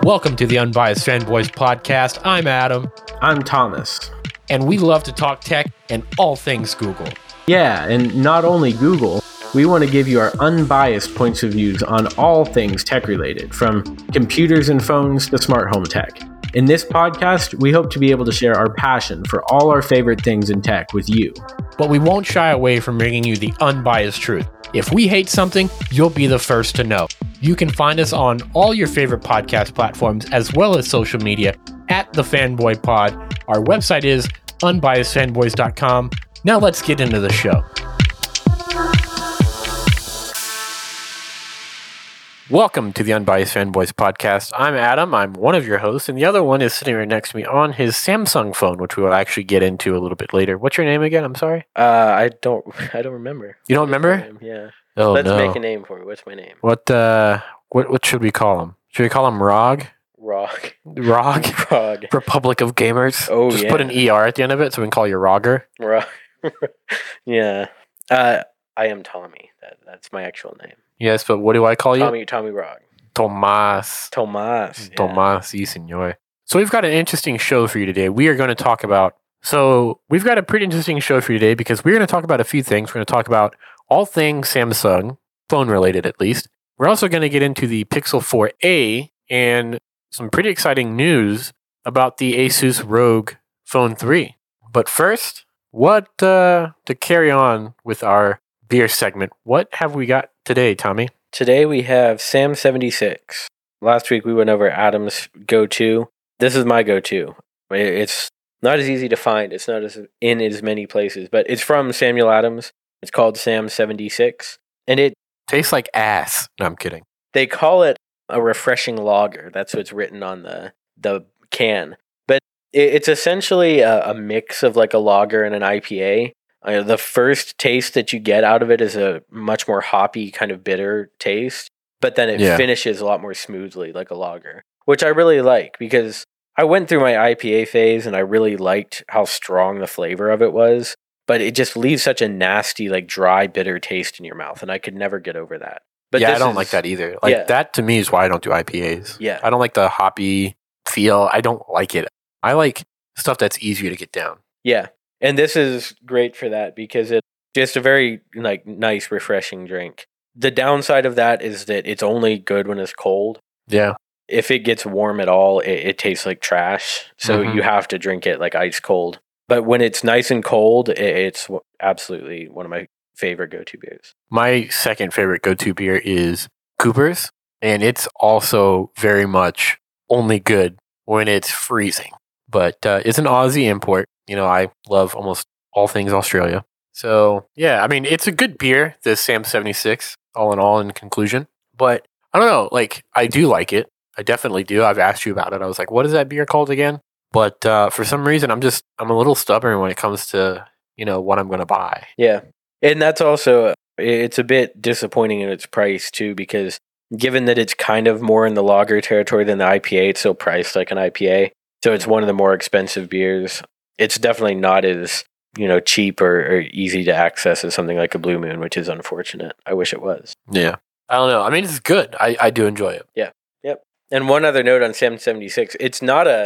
Welcome to the Unbiased Fanboys podcast. I'm Adam, I'm Thomas. and we love to talk tech and all things Google. Yeah, and not only Google, we want to give you our unbiased points of views on all things tech related, from computers and phones to smart home tech. In this podcast, we hope to be able to share our passion for all our favorite things in tech with you. But we won't shy away from bringing you the unbiased truth. If we hate something, you'll be the first to know. You can find us on all your favorite podcast platforms as well as social media at The Fanboy Pod. Our website is unbiasedfanboys.com. Now let's get into the show. Welcome to the Unbiased Fanboys podcast. I'm Adam. I'm one of your hosts, and the other one is sitting right next to me on his Samsung phone, which we will actually get into a little bit later. What's your name again? I'm sorry. I don't remember. You don't remember? Yeah. Oh, Let's no. make a name for it. What's my name? What should we call him? Should we call him ROG? Rog. ROG? Rog. Republic of Gamers. Oh, Just yeah. put an ER at the end of it so we can call you Rogger. Rog. Yeah. I am Tommy. That's my actual name. Yes, but what do I call you? Tommy Rog. Tomas. Tomas. Yeah. Tomas, sí, señor. So we've got an interesting show for you today. We've got a pretty interesting show for you today because we're going to talk about a few things. We're going to talk about all things Samsung, phone related at least. We're also going to get into the Pixel 4a and some pretty exciting news about the Asus ROG Phone 3. But first, to carry on with our beer segment, what have we got today, Tommy? Today we have Sam 76. Last week we went over Adam's go-to. This is my go-to. It's not as easy to find. It's not in as many places, but it's from Samuel Adams. It's called Sam 76, and it Tastes like ass. No, I'm kidding. they call it a refreshing lager. That's what's written on the can. But it's essentially a mix of like a lager and an IPA. The first taste that you get out of it is a much more hoppy, kind of bitter taste. But then it finishes a lot more smoothly like a lager, which I really like because I went through my IPA phase and I really liked how strong the flavor of it was. But it just leaves such a nasty, like dry, bitter taste in your mouth. And I could never get over that. But I don't like that either. That to me is why I don't do IPAs. Yeah. I don't like the hoppy feel. I don't like it. I like stuff that's easier to get down. Yeah. And this is great for that because it's just a very like nice, refreshing drink. The downside of that is that it's only good when it's cold. Yeah. If it gets warm at all, it tastes like trash. So you have to drink it like ice cold. But when it's nice and cold, it's absolutely one of my favorite go-to beers. My second favorite go-to beer is Cooper's, and it's also very much only good when it's freezing. But it's an Aussie import. You know, I love almost all things Australia. So, yeah, I mean, it's a good beer, this Sam 76, all in all, in conclusion. But I don't know, like, I do like it. I definitely do. I've asked you about it. I was like, what is that beer called again? But for some reason, I'm a little stubborn when it comes to, what I'm going to buy. Yeah. And that's also, it's a bit disappointing in its price too, because given that it's kind of more in the lager territory than the IPA, it's still priced like an IPA. So it's one of the more expensive beers. It's definitely not as, cheap or easy to access as something like a Blue Moon, which is unfortunate. I wish it was. Yeah. I don't know. I mean, it's good. I do enjoy it. Yeah. Yep. And one other note on Sam 76, it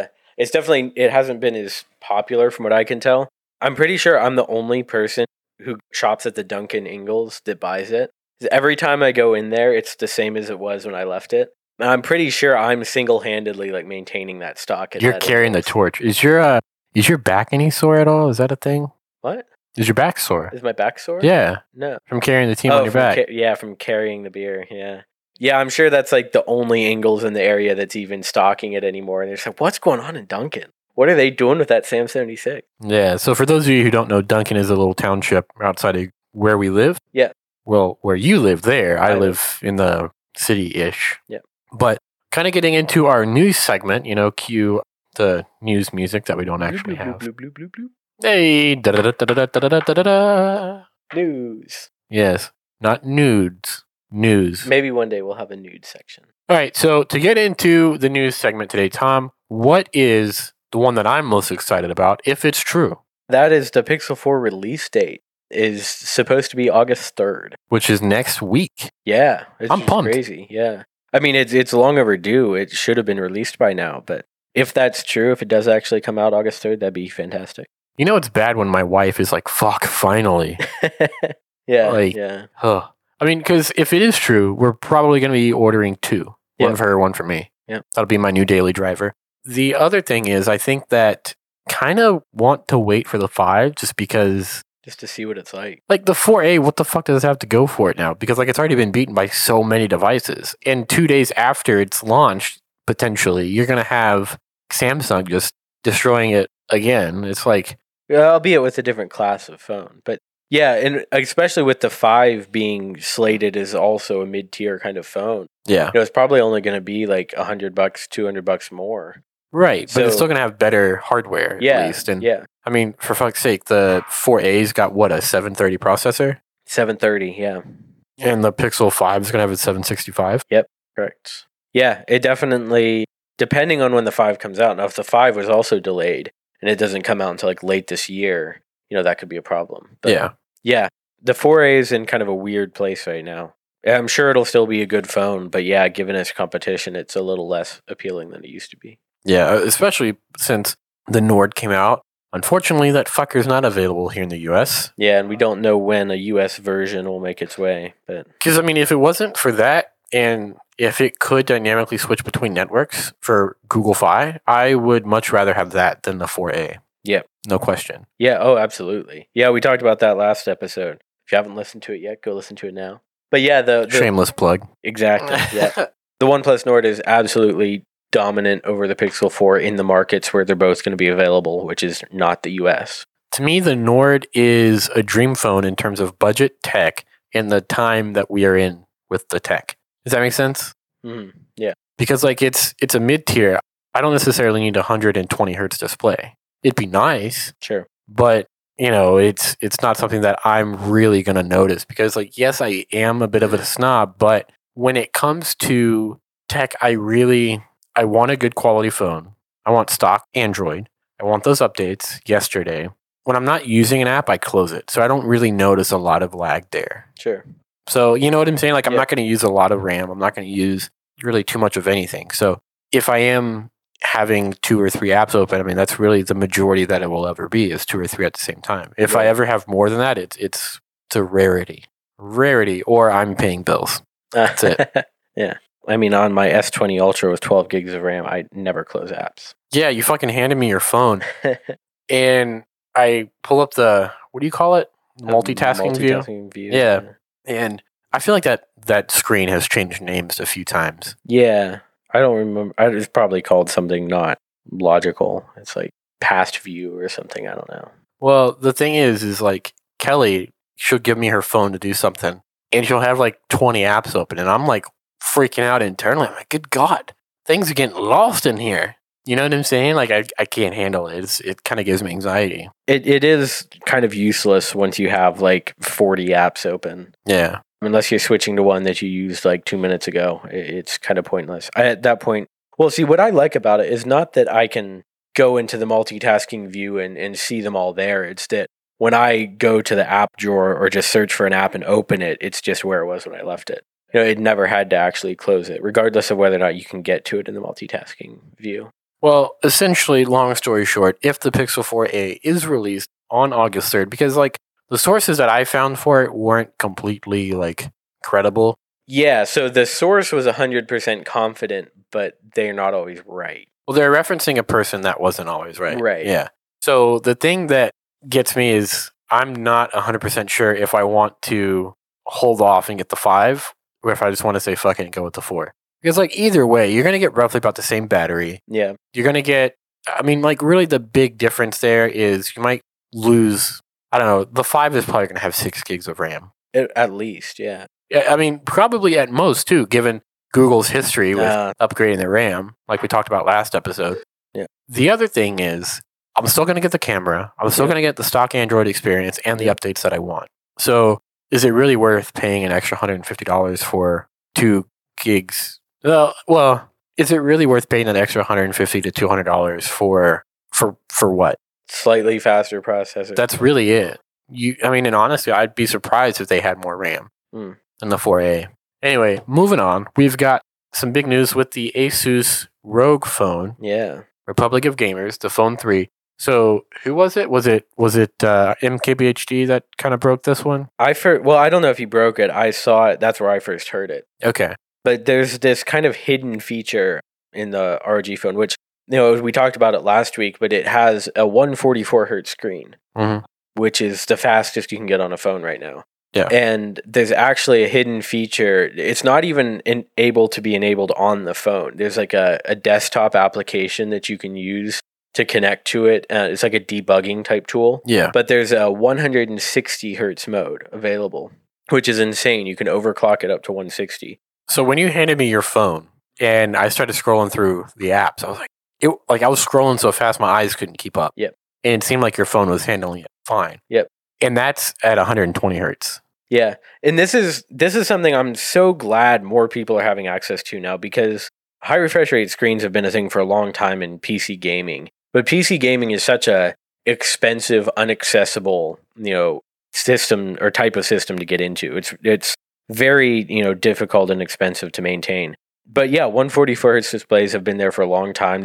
hasn't been as popular from what I can tell. I'm pretty sure I'm the only person who shops at the Duncan Ingalls that buys it. Every time I go in there, it's the same as it was when I left it. And I'm pretty sure I'm single-handedly like maintaining that stock. You're carrying the torch. Is your back any sore at all? Is that a thing? What? Is your back sore? Is my back sore? Yeah. No. From carrying the team on your back. From carrying the beer. Yeah. Yeah, I'm sure that's like the only Ingalls in the area that's even stocking it anymore. And they're just like, what's going on in Duncan? What are they doing with that Sam 76? Yeah, so for those of you who don't know, Duncan is a little township outside of where we live. Yeah. Well, where you live there, I live in the city-ish. Yeah. But kind of getting into our news segment, cue the news music that we don't actually have. Bloop, bloop, bloop, bloop. Hey, da-da-da-da-da-da-da-da-da. News. Yes, not nudes. News. Maybe one day we'll have a nude section. All right, so to get into the news segment today, Tom, what is the one that I'm most excited about, if it's true? That is the Pixel 4 release date is supposed to be August 3rd. Which is next week. Yeah. It's I'm just pumped. crazy. Yeah. I mean, it's long overdue. It should have been released by now. But if that's true, if it does actually come out August 3rd, that'd be fantastic. You know, it's bad when my wife is like, fuck, finally. Yeah. Like, yeah. Huh. I mean, because if it is true, we're probably going to be ordering 2. Yeah. One for her, one for me. Yeah. That'll be my new daily driver. The other thing is, I think that kind of want to wait for the 5 just because... Just to see what it's like. Like the 4A, what the fuck does it have to go for it now? Because like it's already been beaten by so many devices. And 2 days after it's launched, potentially, you're going to have Samsung just destroying it again. It's like... Albeit with a different class of phone. But yeah, and especially with the 5 being slated as also a mid-tier kind of phone. Yeah. It's probably only going to be like $100, $200 more. Right, but it's So- still going to have better hardware at least. And yeah. I mean, for fuck's sake, the 4A's got what, a 730 processor? 730, yeah. And the Pixel 5 is going to have a 765? Correct. Yeah, it definitely, depending on when the 5 comes out. Now, if the 5 was also delayed and it doesn't come out until like late this year, that could be a problem. But yeah, the 4A is in kind of a weird place right now. I'm sure it'll still be a good phone, but yeah, given its competition, it's a little less appealing than it used to be. Yeah, especially since the Nord came out. Unfortunately, that fucker's not available here in the US. Yeah, and we don't know when a US version will make its way, but Because, I mean, if it wasn't for that, and if it could dynamically switch between networks for Google Fi, I would much rather have that than the 4A. Yep. No question. yeah, oh, absolutely. Yeah, we talked about that last episode. If you haven't listened to it yet, go listen to it now. But yeah, the Shameless plug. exactly. Yeah, the OnePlus Nord is absolutely dominant over the Pixel 4 in the markets where they're both going to be available, which is not the US. To me, the Nord is a dream phone in terms of budget, tech, and the time that we are in with the tech. Does that make sense? Mm, yeah. Because like it's a mid-tier. I don't necessarily need a 120 hertz display. It'd be nice, Sure. but it's not something that I'm really going to notice because like yes, I am a bit of a snob, but when it comes to tech, I want a good quality phone. I want stock Android. I want those updates yesterday. When I'm not using an app, I close it. So I don't really notice a lot of lag there. Sure. So you know what I'm saying? Like I'm Yeah. not going to use a lot of RAM. I'm not going to use really too much of anything. So if I am having 2 or 3 apps open, I mean, that's really the majority that it will ever be is 2 or 3 at the same time. If I Yeah. ever have more than that, it's a rarity, or I'm paying bills. That's it. Yeah. I mean, on my S20 Ultra with 12 gigs of RAM, I never close apps. Yeah, you fucking handed me your phone and I pull up the, what do you call it? Multitasking view. Multitasking view. Yeah. And I feel like that screen has changed names a few times. Yeah. I don't remember. It's probably called something not logical. It's like past view or something. I don't know. Well, the thing is like Kelly, she'll give me her phone to do something and she'll have like 20 apps open and I'm like freaking out internally. I'm like, good God, things are getting lost in here. You know what I'm saying? Like I can't handle it. It kind of gives me anxiety. It is kind of useless once you have like 40 apps open. Yeah. Unless you're switching to one that you used like 2 minutes ago. It's kind of pointless. At that point, well, see, what I like about it is not that I can go into the multitasking view and see them all there. It's that when I go to the app drawer or just search for an app and open it, it's just where it was when I left it. It never had to actually close it, regardless of whether or not you can get to it in the multitasking view. Well, essentially, long story short, if the Pixel 4a is released on August 3rd, because like the sources that I found for it weren't completely like credible. Yeah, so the source was 100% confident, but they're not always right. Well, they're referencing a person that wasn't always right. Right. Yeah. So the thing that gets me is I'm not 100% sure if I want to hold off and get the 5 or if I just want to say fuck it and go with the 4. Because like either way, you're going to get roughly about the same battery. Yeah. You're going to get, I mean, like really the big difference there is you might lose, I don't know, the 5 is probably going to have 6 gigs of RAM. At least, yeah. I mean, probably at most too, given Google's history with upgrading their RAM, like we talked about last episode. Yeah. The other thing is, I'm still going to get the camera. I'm still going to get the stock Android experience and the updates that I want. So is it really worth paying an extra $150 for 2 gigs? Well, is it really worth paying an extra $150 to $200 for what? Slightly faster processor. That's really it. I mean, and honestly, I'd be surprised if they had more RAM than the 4A. Anyway, moving on. We've got some big news with the Asus ROG phone, Yeah. Republic of Gamers, the Phone 3. So who was it? Was it MKBHD that kind of broke this one? I don't know if he broke it. I saw it. That's where I first heard it. Okay. But there's this kind of hidden feature in the ROG phone, which, we talked about it last week, but it has a 144 hertz screen, which is the fastest you can get on a phone right now. Yeah. And there's actually a hidden feature. It's not even able to be enabled on the phone. There's like a desktop application that you can use to connect to it. It's like a debugging type tool. Yeah. But there's a 160 hertz mode available, which is insane. You can overclock it up to 160. So when you handed me your phone and I started scrolling through the apps, I was I was scrolling so fast my eyes couldn't keep up. Yep. And it seemed like your phone was handling it fine. Yep. And that's at 120 hertz. Yeah. And this is something I'm so glad more people are having access to now, because high refresh rate screens have been a thing for a long time in PC gaming. But PC gaming is such a expensive, inaccessible, system or type of system to get into. It's very, difficult and expensive to maintain. But yeah, 144 hertz displays have been there for a long time.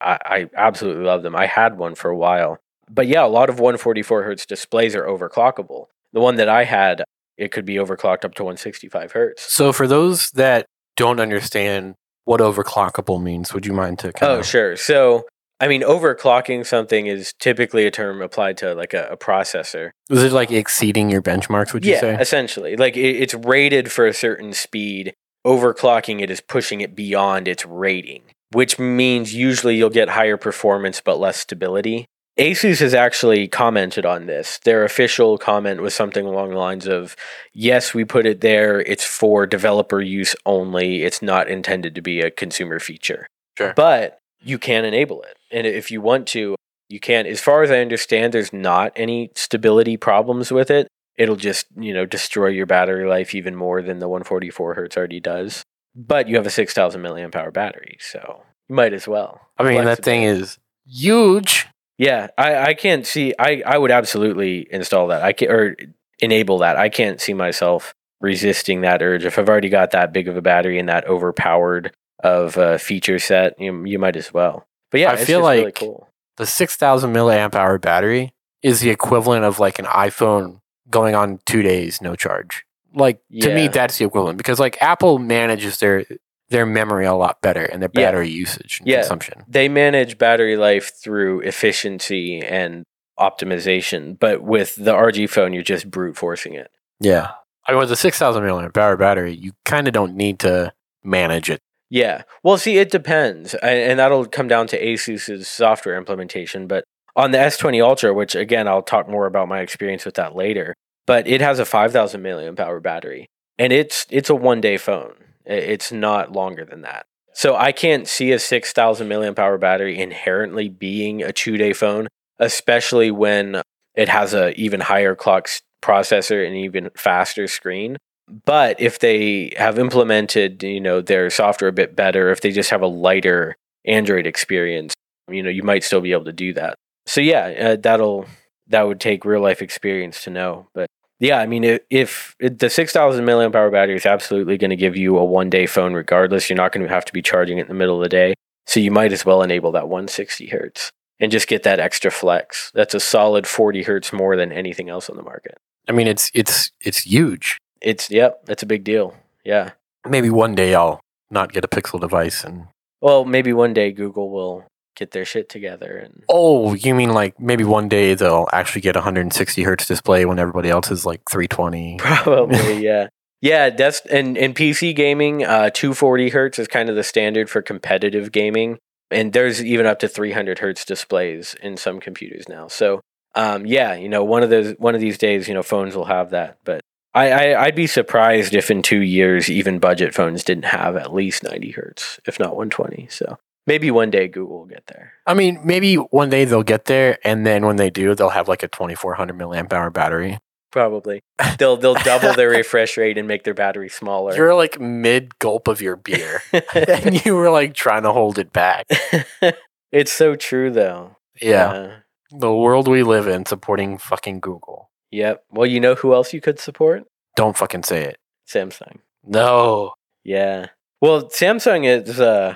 I absolutely love them. I had one for a while. But yeah, a lot of 144 hertz displays are overclockable. The one that I had, it could be overclocked up to 165 hertz. So for those that don't understand what overclockable means, would you mind to kind of... Oh, sure. So, overclocking something is typically a term applied to like a processor. Is it like exceeding your benchmarks, would you say? Yeah, essentially. Like it's rated for a certain speed. Overclocking it is pushing it beyond its rating, which means usually you'll get higher performance but less stability. Asus has actually commented on this. Their official comment was something along the lines of, yes, we put it there. It's for developer use only. It's not intended to be a consumer feature. Sure. But you can enable it. And if you want to, you can. As far as I understand, there's not any stability problems with it. It'll just, destroy your battery life even more than the 144 hertz already does. But you have a 6,000 milliamp hour battery, so you might as well. That thing is huge. Yeah, I can't see. I would absolutely install that. Or enable that. I can't see myself resisting that urge. If I've already got that big of a battery and that overpowered of a feature set, you might as well. But yeah, I feel like really cool. The 6,000 milliamp hour battery is the equivalent of like an iPhone going on 2 days, no charge. To me, that's the equivalent, because like Apple manages their memory a lot better and their battery usage and consumption. They manage battery life through efficiency and optimization, but with the RG phone, you're just brute forcing it. Yeah. With the 6,000 milliamp hour battery, you kind of don't need to manage it. Yeah. Well, see, it depends. And that'll come down to Asus's software implementation. But on the S20 Ultra, which again, I'll talk more about my experience with that later, but it has a 5,000 milliamp hour battery. And it's a one-day phone. It's not longer than that. So I can't see a 6,000 milliamp hour battery inherently being a 2-day phone, especially when it has a even higher clock processor and even faster screen. But if they have implemented, their software a bit better, if they just have a lighter Android experience, you might still be able to do that. So yeah, that would take real life experience to know. But yeah, if the 6,000 milliamp hour battery is absolutely going to give you a one-day phone regardless, you're not going to have to be charging it in the middle of the day. So you might as well enable that 160 hertz and just get that extra flex. That's a solid 40 hertz more than anything else on the market. It's huge. That's a big deal. Yeah. Maybe one day I'll not get a Pixel device well, maybe one day Google will get their shit together. And oh, you mean like maybe one day they'll actually get 160 hertz display when everybody else is like 320? Probably, yeah. Yeah, that's in PC gaming, 240 hertz is kind of the standard for competitive gaming. And there's even up to 300 hertz displays in some computers now. So, one of these days, phones will have that. But I'd be surprised if in 2 years, even budget phones didn't have at least 90 hertz, if not 120. So maybe one day Google will get there. Maybe one day they'll get there, and then when they do, they'll have like a 2,400 milliamp hour battery. Probably. They'll double their refresh rate and make their battery smaller. You're like mid gulp of your beer, and you were like trying to hold it back. It's so true, though. Yeah. The world we live in, supporting fucking Google. Yep. Well, who else you could support? Don't fucking say it. Samsung. No. Yeah. Well, Samsung is.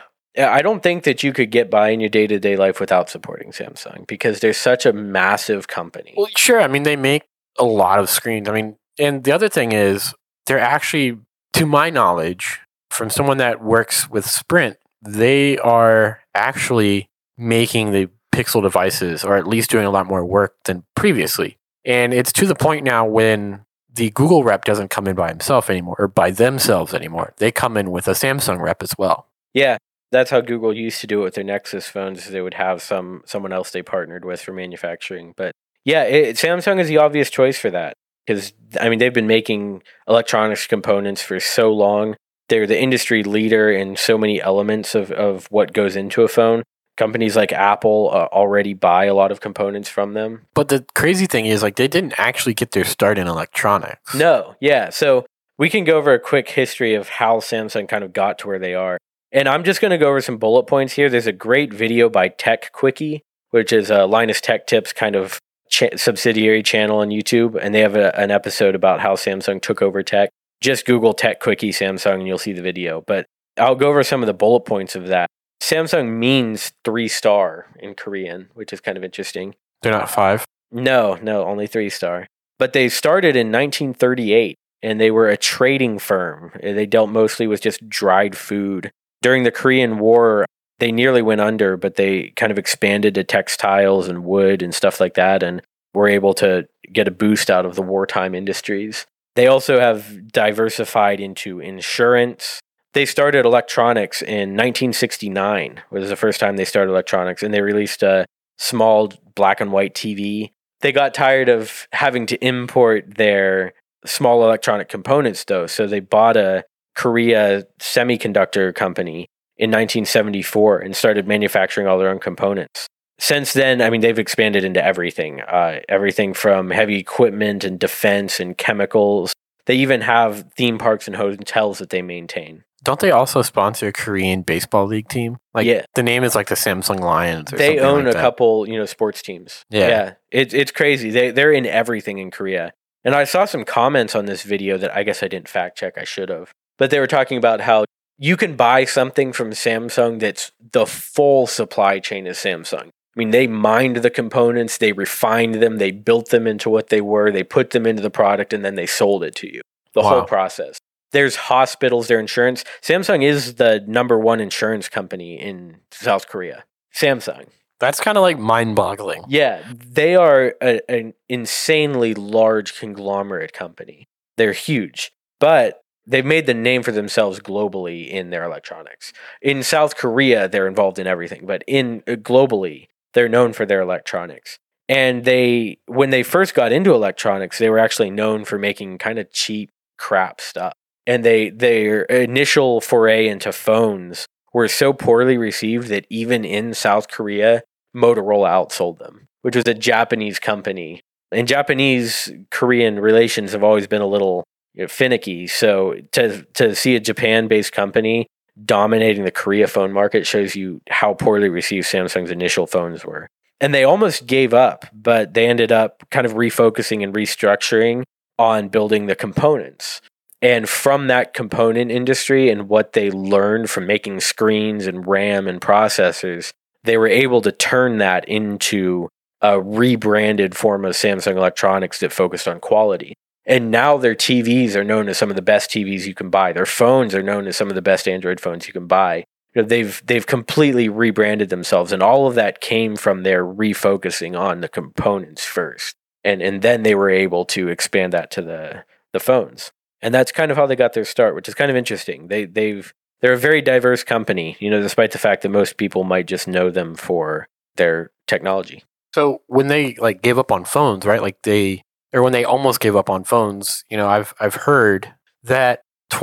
I don't think that you could get by in your day-to-day life without supporting Samsung because they're such a massive company. Well, sure. I mean, they make a lot of screens. I mean, and the other thing is, they're actually, to my knowledge, from someone that works with Sprint, they are actually making the Pixel devices, or at least doing a lot more work than previously. And it's to the point now when the Google rep doesn't come in by himself anymore, or by themselves anymore. They come in with a Samsung rep as well. Yeah, that's how Google used to do it with their Nexus phones. They would have someone else they partnered with for manufacturing. But yeah, Samsung is the obvious choice for that because, I mean, they've been making electronics components for so long. They're the industry leader in so many elements of what goes into a phone. Companies like Apple already buy a lot of components from them. But the crazy thing is, like, they didn't actually get their start in electronics. No, yeah. So we can go over a quick history of how Samsung kind of got to where they are. And I'm just going to go over some bullet points here. There's a great video by Tech Quickie, which is Linus Tech Tips kind of subsidiary channel on YouTube. And they have an episode about how Samsung took over tech. Just Google Tech Quickie Samsung and you'll see the video. But I'll go over some of the bullet points of that. Samsung means 3-star in Korean, which is kind of interesting. They're not 5? No, only 3-star. But they started in 1938, and they were a trading firm. They dealt mostly with just dried food. During the Korean War, they nearly went under, but they kind of expanded to textiles and wood and stuff like that, and were able to get a boost out of the wartime industries. They also have diversified into insurance. They started electronics in 1969, was the first time they started electronics, and they released a small black and white TV. They got tired of having to import their small electronic components, though, so they bought a Korea semiconductor company in 1974 and started manufacturing all their own components. Since then, I mean, they've expanded into everything, everything from heavy equipment and defense and chemicals. They even have theme parks and hotels that they maintain. Don't they also sponsor a Korean baseball league team? Like, yeah. The name is like the Samsung Lions or they something own like a that. couple, sports teams. Yeah. It's crazy. They're in everything in Korea. And I saw some comments on this video that I guess I didn't fact check. I should have. But they were talking about how you can buy something from Samsung that's the full supply chain of Samsung. I mean, they mined the components, they refined them, they built them into what they were, they put them into the product, and then they sold it to you. The whole process. There's hospitals, their insurance. Samsung is the number one insurance company in South Korea. Samsung. That's kind of like mind-boggling. Yeah, they are an insanely large conglomerate company. They're huge, but they've made the name for themselves globally in their electronics. In South Korea, they're involved in everything, but globally, they're known for their electronics. And when they first got into electronics, they were actually known for making kind of cheap crap stuff. And their initial foray into phones were so poorly received that even in South Korea, Motorola outsold them, which was a Japanese company. And Japanese-Korean relations have always been a little finicky. So to see a Japan-based company dominating the Korea phone market shows you how poorly received Samsung's initial phones were. And they almost gave up, but they ended up kind of refocusing and restructuring on building the components. And from that component industry and what they learned from making screens and RAM and processors, they were able to turn that into a rebranded form of Samsung Electronics that focused on quality. And now their TVs are known as some of the best TVs you can buy. Their phones are known as some of the best Android phones you can buy. They've completely rebranded themselves, and all of that came from their refocusing on the components first. And then they were able to expand that to the phones. And that's kind of how they got their start, which is kind of interesting. They're a very diverse company, despite the fact that most people might just know them for their technology. So when they gave up on phones, right? When they almost gave up on phones, I've heard that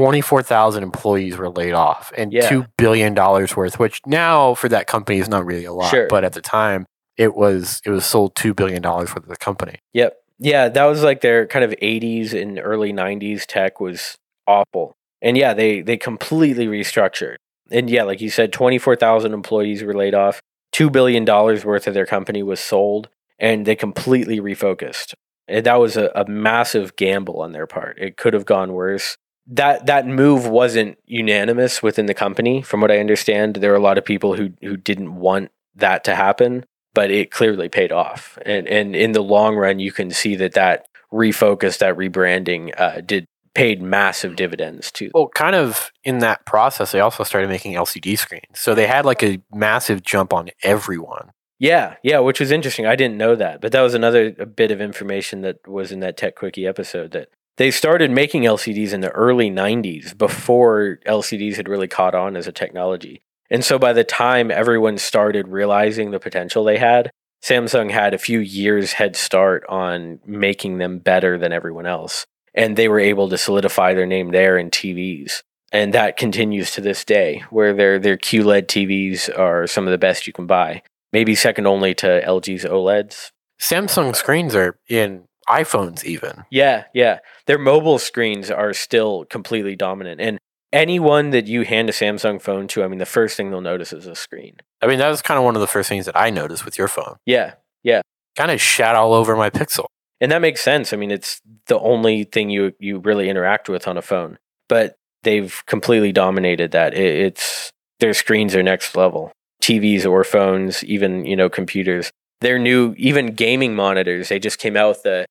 24,000 employees were laid off and $2 billion worth, which now for that company is not really a lot. Sure. But at the time, it was sold $2 billion worth of the company. Yep. Yeah, that was like their kind of 80s and early 90s tech was awful. And yeah, they completely restructured. And yeah, like you said, 24,000 employees were laid off. $2 billion worth of their company was sold, and they completely refocused. And that was a massive gamble on their part. It could have gone worse. that move wasn't unanimous within the company. From what I understand, there were a lot of people who didn't want that to happen, but it clearly paid off. And in the long run, you can see that refocus, that rebranding paid massive dividends too. Well, kind of in that process, they also started making LCD screens. So they had like a massive jump on everyone. Yeah, which was interesting. I didn't know that, but that was another bit of information that was in that Tech Quickie episode, that they started making LCDs in the early 90s before LCDs had really caught on as a technology. And so by the time everyone started realizing the potential they had, Samsung had a few years head start on making them better than everyone else. And they were able to solidify their name there in TVs. And that continues to this day, where their QLED TVs are some of the best you can buy. Maybe second only to LG's OLEDs. Samsung screens are in iPhones even. Yeah. Their mobile screens are still completely dominant. And anyone that you hand a Samsung phone to, I mean, the first thing they'll notice is a screen. I mean, that was kind of one of the first things that I noticed with your phone. Yeah. Kind of shat all over my Pixel. And that makes sense. I mean, it's the only thing you really interact with on a phone. But they've completely dominated that. Their screens are next level. TVs or phones, even, computers. Their new, even gaming monitors, they just came out with the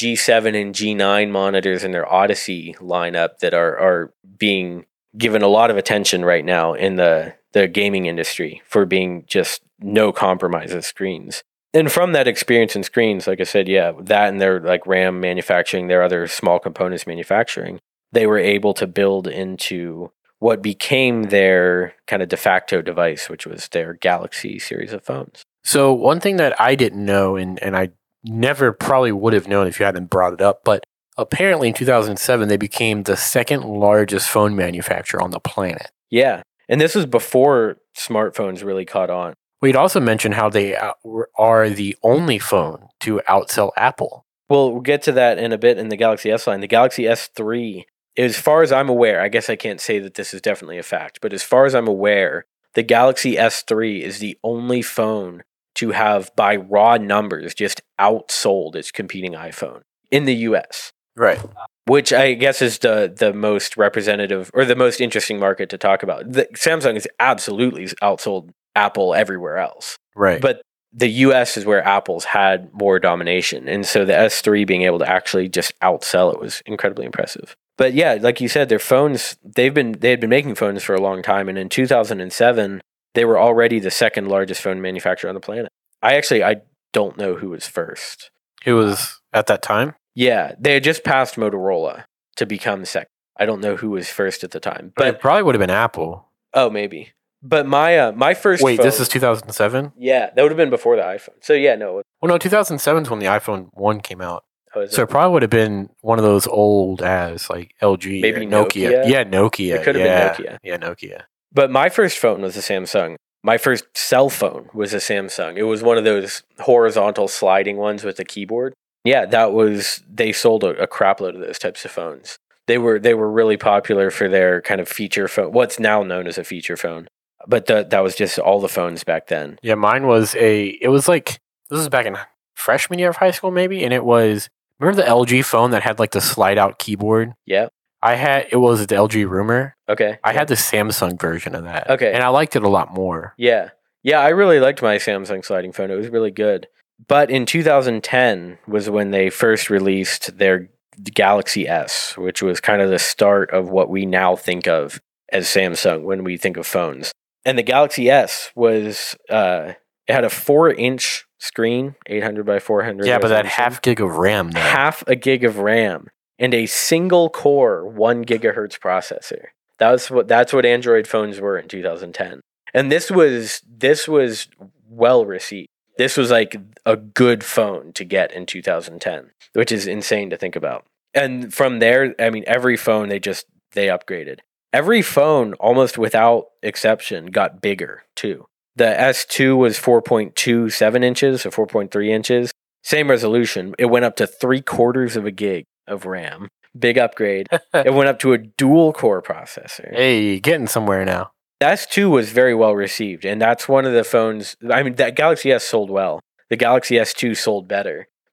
G7 and G9 monitors in their Odyssey lineup that are being given a lot of attention right now in the gaming industry for being just no compromises screens. And from that experience in screens, like I said, that and their like RAM manufacturing, their other small components manufacturing, they were able to build into what became their kind of de facto device, which was their Galaxy series of phones. So one thing that I didn't know, and I never probably would have known if you hadn't brought it up, but apparently in 2007, they became the second largest phone manufacturer on the planet. Yeah. And this was before smartphones really caught on. We'd also mentioned how they are the only phone to outsell Apple. Well, we'll get to that in a bit in the Galaxy S line. The Galaxy S3, as far as I'm aware, I guess I can't say that this is definitely a fact, but as far as I'm aware, the Galaxy S3 is the only phone to have, by raw numbers, just outsold its competing iPhone in the US. Right. Which I guess is the most representative or the most interesting market to talk about. Samsung has absolutely outsold Apple everywhere else. Right. But the US is where Apple's had more domination. And so the S3 being able to actually just outsell it was incredibly impressive. But yeah, like you said, their phones, they had been making phones for a long time. And in 2007, they were already the second largest phone manufacturer on the planet. I don't know who was first. Who was at that time? Yeah, they had just passed Motorola to become second. I don't know who was first at the time. But it probably would have been Apple. Oh, maybe. But my first Wait, phone, this is 2007? Yeah, that would have been before the iPhone. So yeah, no. Well, no, 2007 is when the iPhone 1 came out. Oh, so it probably would have been one of those old as like LG, maybe Nokia. Yeah, Nokia. It could have been Nokia. Yeah, Nokia. But my first phone was a Samsung. My first cell phone was a Samsung. It was one of those horizontal sliding ones with a keyboard. Yeah, they sold a crap load of those types of phones. They were really popular for their kind of feature phone, what's now known as a feature phone. But that was just all the phones back then. Yeah, mine was this was back in freshman year of high school maybe, and it was, remember the LG phone that had like the slide out keyboard? Yeah. It was the LG Rumor. Okay. I had the Samsung version of that. Okay. And I liked it a lot more. Yeah. Yeah, I really liked my Samsung sliding phone. It was really good. But in 2010 was when they first released their Galaxy S, which was kind of the start of what we now think of as Samsung when we think of phones. And the Galaxy S was, it had a 4-inch screen, 800 by 400. Yeah, but that half gig of RAM though. Half a gig of RAM and a single core 1 gigahertz processor. That's what Android phones were in 2010. And this was well received. This was like a good phone to get in 2010, which is insane to think about. And from there, I mean, every phone they upgraded. Every phone, almost without exception, got bigger too. The S2 was 4.27 inches or 4.3 inches. Same resolution. It went up to 3/4 of a gig of RAM. Big upgrade. It went up to a dual core processor. Hey, getting somewhere now. The S2 was very well received, and that's one of the phones. I mean, that Galaxy S sold well. The Galaxy S2 sold better.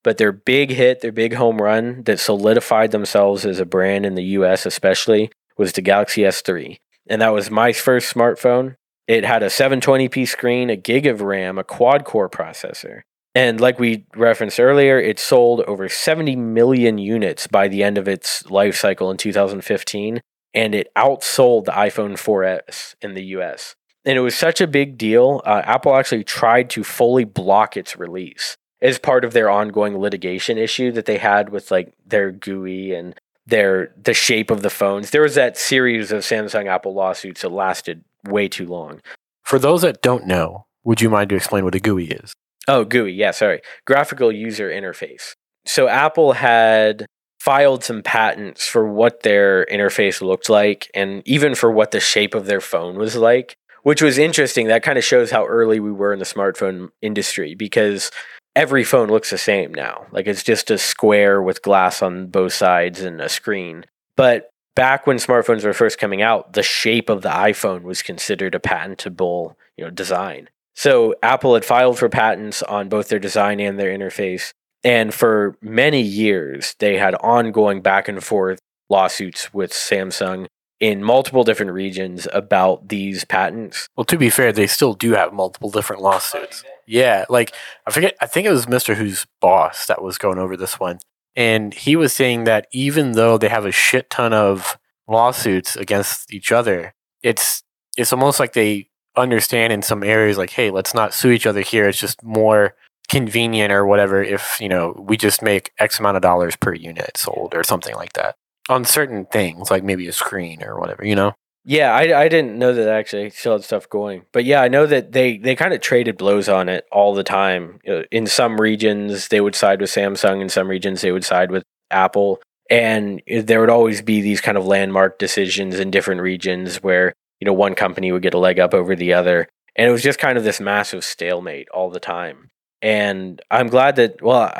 but their big hit, their big home run that solidified themselves as a brand in the US especially was the Galaxy S3. And that was my first smartphone. It had a 720p screen, a gig of RAM, a quad-core processor. And like we referenced earlier, it sold over 70 million units by the end of its life cycle in 2015, and it outsold the iPhone 4S in the US. And it was such a big deal, Apple actually tried to fully block its release as part of their ongoing litigation issue that they had with like their GUI and the shape of the phones. There was that series of Samsung Apple lawsuits that lasted way too long. For those that don't know, would you mind to explain what a GUI is? Oh, GUI, yeah, sorry. Graphical User Interface. So Apple had filed some patents for what their interface looked like and even for what the shape of their phone was like, which was interesting. That kind of shows how early we were in the smartphone industry because every phone looks the same now. Like it's just a square with glass on both sides and a screen. But back when smartphones were first coming out, the shape of the iPhone was considered a patentable, design. So Apple had filed for patents on both their design and their interface. And for many years, they had ongoing back and forth lawsuits with Samsung in multiple different regions about these patents. Well, to be fair, they still do have multiple different lawsuits. Yeah, like I think it was Mr. Who's Boss that was going over this one. And he was saying that even though they have a shit ton of lawsuits against each other, it's almost like they understand in some areas like, hey, let's not sue each other here. It's just more convenient or whatever if, we just make X amount of dollars per unit sold or something like that on certain things, like maybe a screen or whatever, Yeah, I didn't know that actually still had stuff going. But yeah, I know that they kind of traded blows on it all the time. In some regions, they would side with Samsung. In some regions, they would side with Apple. And there would always be these kind of landmark decisions in different regions where, one company would get a leg up over the other. And it was just kind of this massive stalemate all the time. And I'm glad that,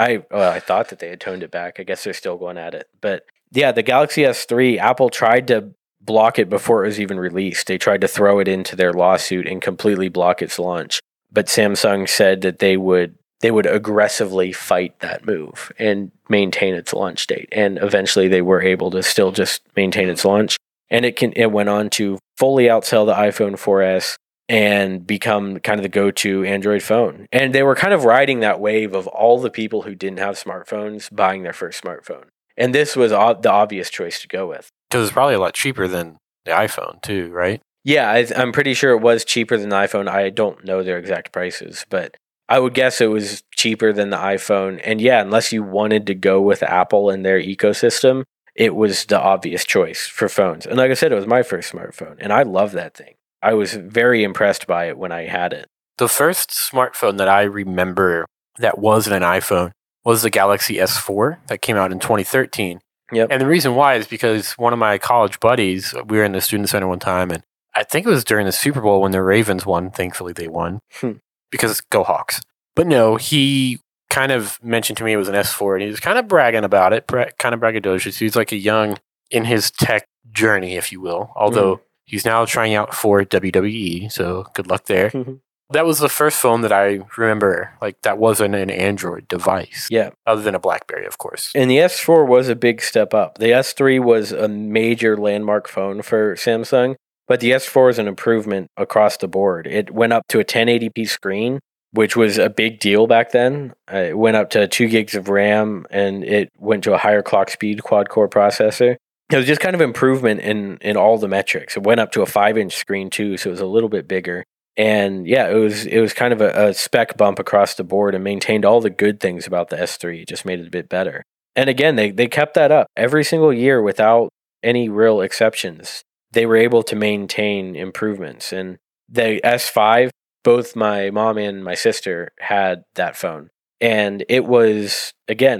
I thought that they had toned it back. I guess they're still going at it. But yeah, the Galaxy S3, Apple tried to block it before it was even released. They tried to throw it into their lawsuit and completely block its launch. But Samsung said that they would aggressively fight that move and maintain its launch date. And eventually they were able to still just maintain its launch. And it went on to fully outsell the iPhone 4S and become kind of the go-to Android phone. And they were kind of riding that wave of all the people who didn't have smartphones buying their first smartphone. And this was the obvious choice to go with. Because it's probably a lot cheaper than the iPhone too, right? Yeah, I'm pretty sure it was cheaper than the iPhone. I don't know their exact prices, but I would guess it was cheaper than the iPhone. And yeah, unless you wanted to go with Apple and their ecosystem, it was the obvious choice for phones. And like I said, it was my first smartphone, and I love that thing. I was very impressed by it when I had it. The first smartphone that I remember that wasn't an iPhone was the Galaxy S4 that came out in 2013. Yep. And the reason why is because one of my college buddies, we were in the student center one time, and I think it was during the Super Bowl when the Ravens won. Thankfully, they won because go Hawks. But no, he kind of mentioned to me it was an S4, and he was kind of bragging about it, kind of braggadocious. He's like a young in his tech journey, if you will, although he's now trying out for WWE, so good luck there. That was the first phone that I remember, like, that wasn't an Android device. Yeah. Other than a BlackBerry, of course. And the S4 was a big step up. The S3 was a major landmark phone for Samsung, but the S4 is an improvement across the board. It went up to a 1080p screen, which was a big deal back then. It went up to 2 gigs of RAM, and it went to a higher clock speed quad-core processor. It was just kind of improvement in all the metrics. It went up to a 5-inch screen, too, so it was a little bit bigger. And yeah, it was kind of a spec bump across the board and maintained all the good things about the S3. It just made it a bit better. And again, they kept that up every single year without any real exceptions. They were able to maintain improvements. And the S5, both my mom and my sister had that phone. And it was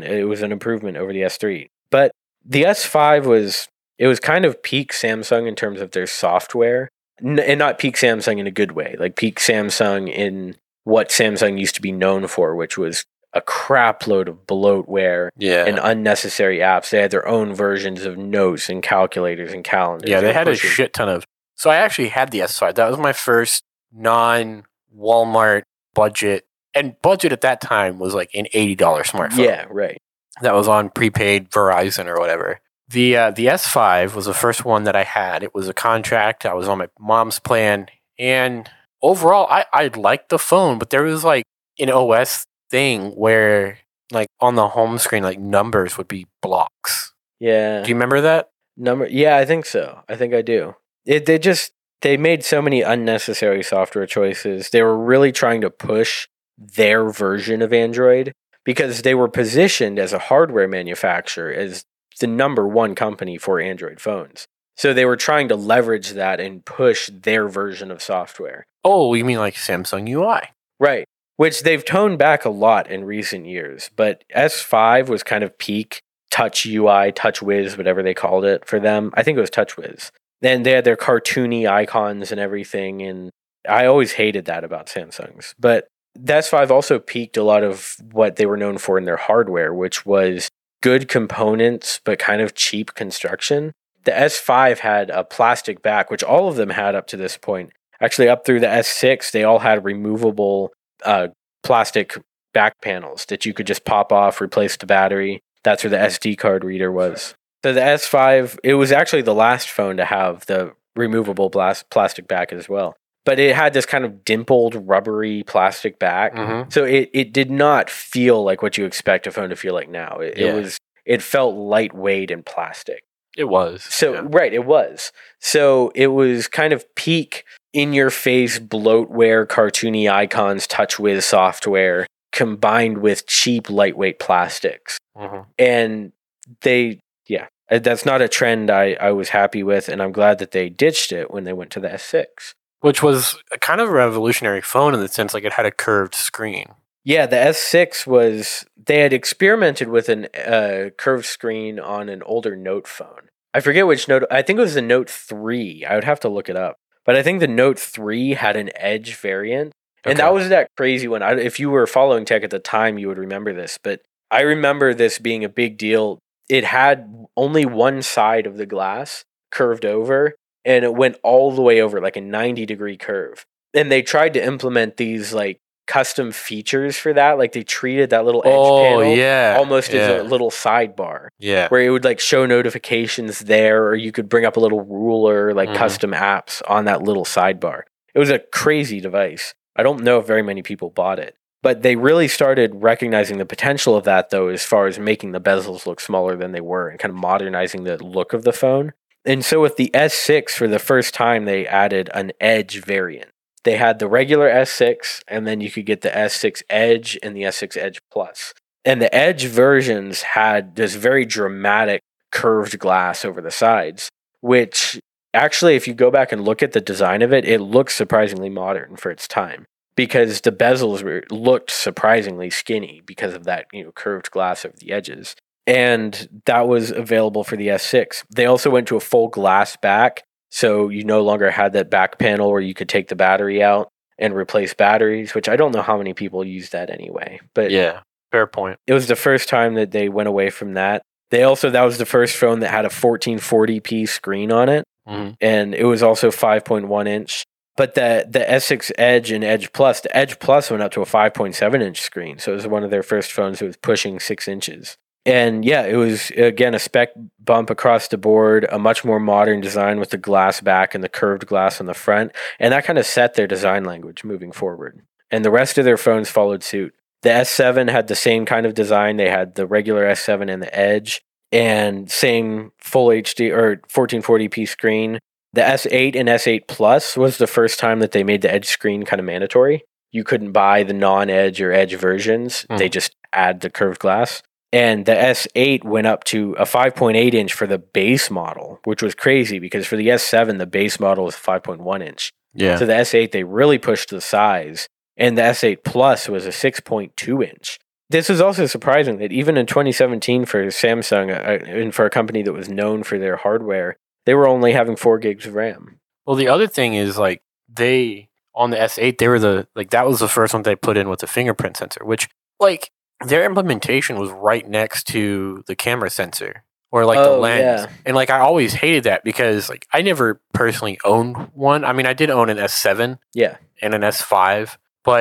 an improvement over the S3. But the S5 was kind of peak Samsung in terms of their software. And not peak Samsung in a good way, like peak Samsung in what Samsung used to be known for, which was a crap load of bloatware and unnecessary apps. They had their own versions of notes and calculators and calendars. Yeah, they had a shit ton of... So I actually had the S5. That was my first non-Walmart budget And budget at that time was like an $80 smartphone. Yeah, right. That was on prepaid Verizon or whatever. The S5 was the first one that I had. It was a contract. I was on my mom's plan. And overall, I liked the phone, but there was like an OS thing where like on the home screen, like numbers would be blocks. Yeah. Do you remember that? Yeah, I think so. I think I do. They made so many unnecessary software choices. They were really trying to push their version of Android because they were positioned as a hardware manufacturer as the number one company for Android phones. So they were trying to leverage that and push their version of software. Oh, you mean like Samsung UI? Right. Which they've toned back a lot in recent years. But S5 was kind of peak Touch UI, TouchWiz, whatever they called it for them. I think it was TouchWiz. And they had their cartoony icons and everything. And I always hated that about Samsung's. But the S5 also peaked a lot of what they were known for in their hardware, which was good components, but kind of cheap construction. The S5 had a plastic back, which all of them had up to this point. Actually, up through the S6, they all had removable plastic back panels that you could just pop off, replace the battery. That's where the SD card reader was. So the S5, it was actually the last phone to have the removable plastic back as well. But it had this kind of dimpled, rubbery plastic back. Mm-hmm. So it did not feel like what you expect a phone to feel like now. It felt lightweight and plastic. It was. So, yeah. Right, it was. So it was kind of peak in-your-face bloatware, cartoony icons, TouchWiz software, combined with cheap, lightweight plastics. Mm-hmm. And that's not a trend I was happy with, and I'm glad that they ditched it when they went to the S6. Which was a kind of a revolutionary phone in the sense like it had a curved screen. Yeah, the S6 they had experimented with a curved screen on an older Note phone. I forget which Note, I think it was the Note 3. I would have to look it up. But I think the Note 3 had an Edge variant. And that was that crazy one. If you were following tech at the time, you would remember this. But I remember this being a big deal. It had only one side of the glass curved over, and it went all the way over, like a 90-degree curve. And they tried to implement these like custom features for that. Like they treated that little edge panel almost as a little sidebar. Yeah. Where it would like show notifications there, or you could bring up a little ruler, like custom apps on that little sidebar. It was a crazy device. I don't know if very many people bought it. But they really started recognizing the potential of that, though, as far as making the bezels look smaller than they were and kind of modernizing the look of the phone. And so with the S6, for the first time, they added an Edge variant. They had the regular S6, and then you could get the S6 Edge and the S6 Edge Plus. And the Edge versions had this very dramatic curved glass over the sides, which actually, if you go back and look at the design of it, it looks surprisingly modern for its time. Because the bezels looked surprisingly skinny because of that, curved glass over the edges. And that was available for the S6. They also went to a full glass back, so you no longer had that back panel where you could take the battery out and replace batteries, which I don't know how many people use that anyway. But yeah, fair point. It was the first time that they went away from that. That was the first phone that had a 1440p screen on it, and it was also 5.1 inch. But the S6 Edge and Edge Plus, the Edge Plus went up to a 5.7 inch screen. So it was one of their first phones that was pushing 6 inches. And yeah, it was, again, a spec bump across the board, a much more modern design with the glass back and the curved glass on the front. And that kind of set their design language moving forward. And the rest of their phones followed suit. The S7 had the same kind of design. They had the regular S7 and the Edge, and same full HD or 1440p screen. The S8 and S8 Plus was the first time that they made the Edge screen kind of mandatory. You couldn't buy the non-Edge or Edge versions. They just add the curved glass. And the S8 went up to a 5.8 inch for the base model, which was crazy because for the S7, the base model was 5.1 inch. Yeah. So the S8, they really pushed the size. And the S8 Plus was a 6.2 inch. This is also surprising that even in 2017 for Samsung, and for a company that was known for their hardware, they were only having 4 gigs of RAM. Well, the other thing is like on the S8, they were that was the first one they put in with the fingerprint sensor, which like their implementation was right next to the camera sensor or like the lens. Yeah. And like I always hated that because like I never personally owned one. I mean, I did own an S7 and an S5, but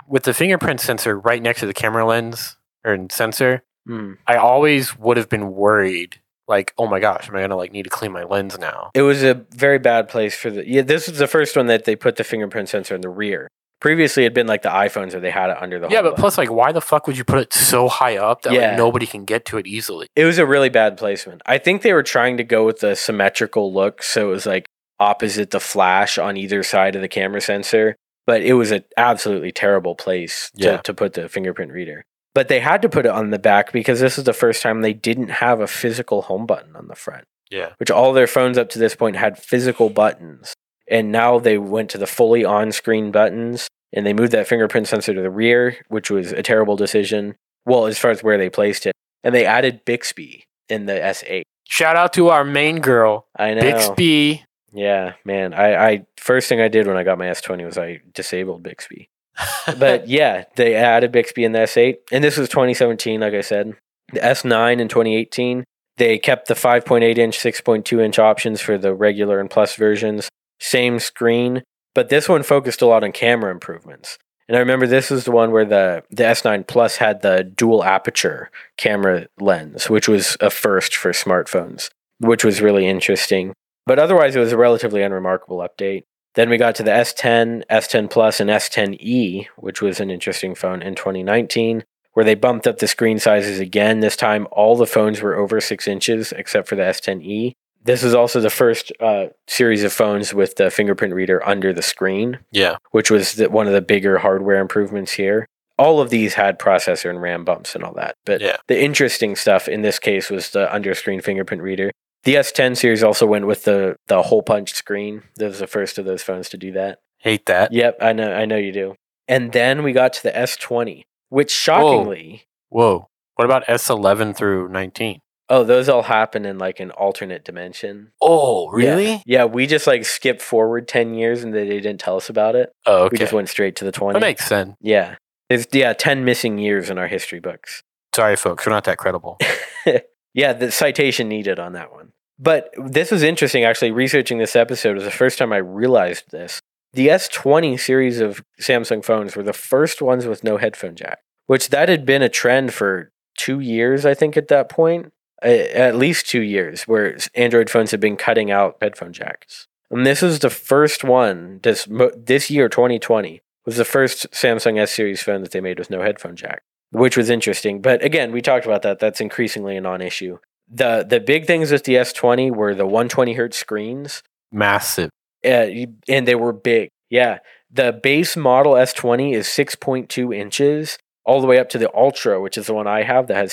with the fingerprint sensor right next to the camera lens or sensor, Mm. I always would have been worried, like, oh my gosh, am I gonna like need to clean my lens now? It was a very bad place for the. Yeah, this was the first one that they put the fingerprint sensor in the rear. Previously, it had been like the iPhones where they had it under the. Yeah, home but button. plus, like, why the fuck would you put it so high up that Yeah. like, nobody can get to it easily? It was a really bad placement. I think they were trying to go with the symmetrical look, so it was like opposite the flash on either side of the camera sensor. But it was an absolutely terrible place Yeah. to put the fingerprint reader. But they had to put it on the back because this is the first time they didn't have a physical home button on the front, Yeah. which all their phones up to this point had physical buttons. And now they went to the fully on-screen buttons, and they moved that fingerprint sensor to the rear, which was a terrible decision. Well, as far as where they placed it. And they added Bixby in the S8. Shout out to our main girl, I know. Bixby. Yeah, man. I first thing I did when I got my S20 was I disabled Bixby. But yeah, they added Bixby in the S8. And this was 2017, like I said. The S9 in 2018, they kept the 5.8 inch, 6.2 inch options for the regular and plus versions. Same screen. But this one focused a lot on camera improvements. And I remember this was the one where the S9 Plus had the dual aperture camera lens, which was a first for smartphones, which was really interesting. But otherwise, it was a relatively unremarkable update. Then we got to the S10, S10 Plus, and S10e, which was an interesting phone in 2019, where they bumped up the screen sizes again. This time, all the phones were over 6 inches, except for the S10e. This is also the first series of phones with the fingerprint reader under the screen, Yeah. which was one of the bigger hardware improvements here. All of these had processor and RAM bumps and all that. But Yeah. the interesting stuff in this case was the under-screen fingerprint reader. The S10 series also went with the hole punch screen. That was the first of those phones to do that. Hate that. Yep, I know you do. And then we got to the S20, which shockingly, Whoa. What about S11 through 19? oh, those all happen in like an alternate dimension. Oh, really? Yeah, we just like skipped forward 10 years and they didn't tell us about it. Oh, okay. We just went straight to the 20. That makes sense. Yeah. There's 10 missing years in our history books. Sorry, folks. We're not that credible. Yeah, the citation needed on that one. But this was interesting, actually. Researching this episode was the first time I realized this. The S20 series of Samsung phones were the first ones with no headphone jack, which that had been a trend for 2 years, I think, at that point. At least 2 years, where Android phones had been cutting out headphone jacks. And this is the first one, this year, 2020, was the first Samsung S series phone that they made with no headphone jack, which was interesting. But again, we talked about that. That's increasingly a non-issue. The big things with the S20 were the 120 hertz screens. Massive. And they were big. Yeah. The base model S20 is 6.2 inches, all the way up to the Ultra, which is the one I have, that has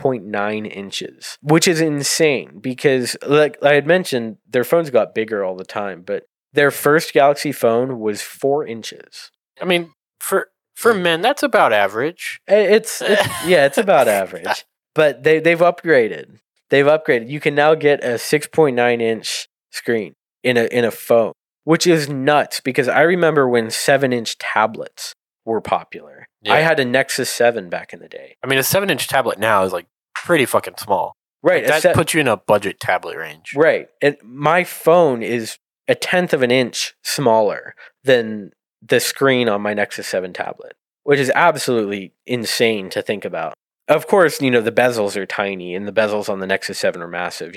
6.9 inches, which is insane because, like I had mentioned, their phones got bigger all the time, but their first Galaxy phone was 4 inches. I mean, for men, that's about average. It's about average, but they've upgraded. They've upgraded. You can now get a 6.9 inch screen in a phone, which is nuts because I remember when 7-inch tablets were popular. Yeah. I had a Nexus 7 back in the day. I mean, a 7-inch tablet now is like pretty fucking small. Right. Like, that puts you in a budget tablet range. Right. And my phone is 1/10 of an inch smaller than the screen on my Nexus 7 tablet, which is absolutely insane to think about. Of course, the bezels are tiny and the bezels on the Nexus 7 are massive.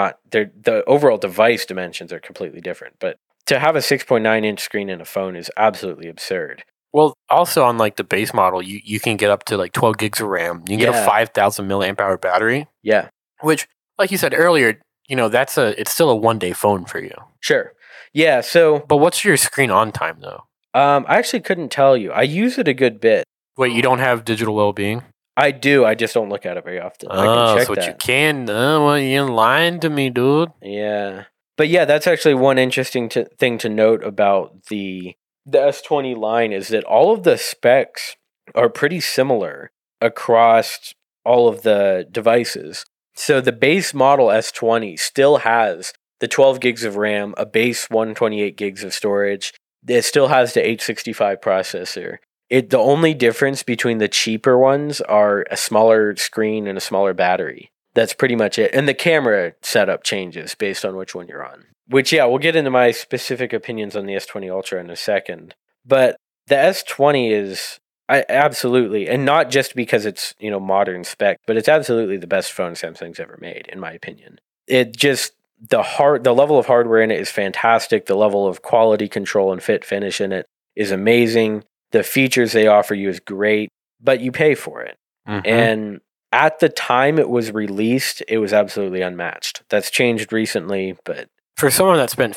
The overall device dimensions are completely different. But to have a 6.9 inch screen in a phone is absolutely absurd. Well, also on like the base model, you can get up to like 12 gigs of RAM. You can get a 5,000 milliamp hour battery. Yeah. Which, like you said earlier, it's still a 1-day phone for you. Sure. Yeah. So, But what's your screen on time though? I actually couldn't tell you. I use it a good bit. Wait, you don't have digital well-being? I do. I just don't look at it very often. I can Oh, check so that. you can. Well, you're lying to me, dude. Yeah. But yeah, that's actually one interesting thing to note about the S20 line is that all of the specs are pretty similar across all of the devices. So the base model S20 still has the 12 gigs of RAM, a base 128 gigs of storage. It still has the 865 processor. The only difference between the cheaper ones are a smaller screen and a smaller battery. That's pretty much it. And the camera setup changes based on which one you're on. Which, yeah, we'll get into my specific opinions on the S20 Ultra in a second. But the S20 is Absolutely. And not just because it's, modern spec, but it's absolutely the best phone Samsung's ever made, in my opinion. It just, the level of hardware in it is fantastic. The level of quality control and fit finish in it is amazing. The features they offer you is great, but you pay for it. Mm-hmm. And at the time it was released, it was absolutely unmatched. That's changed recently, but for someone that spent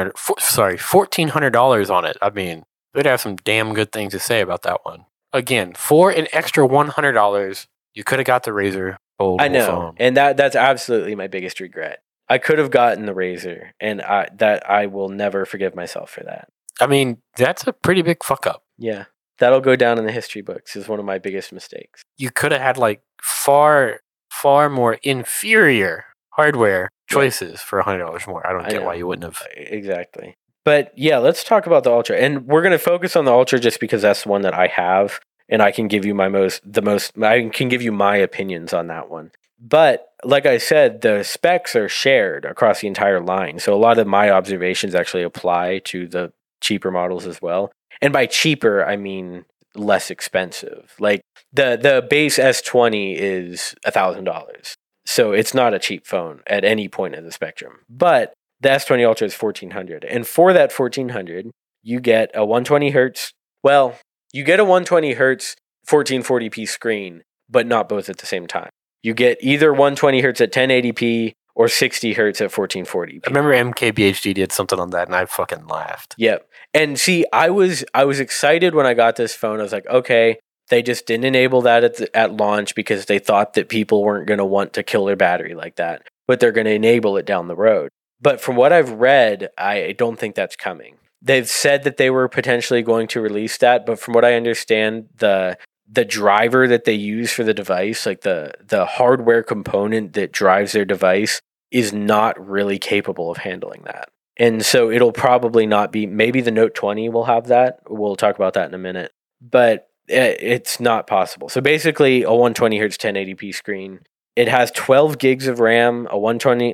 $1,400 on it, I mean, they'd have some damn good things to say about that one. Again, for an extra $100, you could have got the Razer foldable I know, phone. And that's absolutely my biggest regret. I could have gotten the Razer, and I will never forgive myself for that. I mean, that's a pretty big fuck up. Yeah, that'll go down in the history books as one of my biggest mistakes. You could have had like far more inferior hardware choices for $100 more. I don't get why you wouldn't have. Exactly. But yeah, let's talk about the Ultra. And we're going to focus on the Ultra just because that's the one that I have, and I can give you I can give you my opinions on that one. But like I said, the specs are shared across the entire line. So a lot of my observations actually apply to the cheaper models as well. And by cheaper, I mean less expensive. Like the base S20 is $1,000. So it's not a cheap phone at any point in the spectrum. But the S20 Ultra is $1,400. And for that $1,400, you get a 120 hertz. Well, you get a 120 hertz 1440p screen, but not both at the same time. You get either 120 hertz at 1080p or 60 hertz at 1440p. I remember MKBHD did something on that, and I fucking laughed. Yep. And see, I was excited when I got this phone. I was like, okay, they just didn't enable that at launch because they thought that people weren't going to want to kill their battery like that, but they're going to enable it down the road. But from what I've read, I don't think that's coming. They've said that they were potentially going to release that, but from what I understand, the driver that they use for the device, like the hardware component that drives their device, is not really capable of handling that. And so it'll probably not be, maybe the Note 20 will have that. We'll talk about that in a minute. But it's not possible. So basically a 120 hertz 1080p screen. It has 12 gigs of RAM, a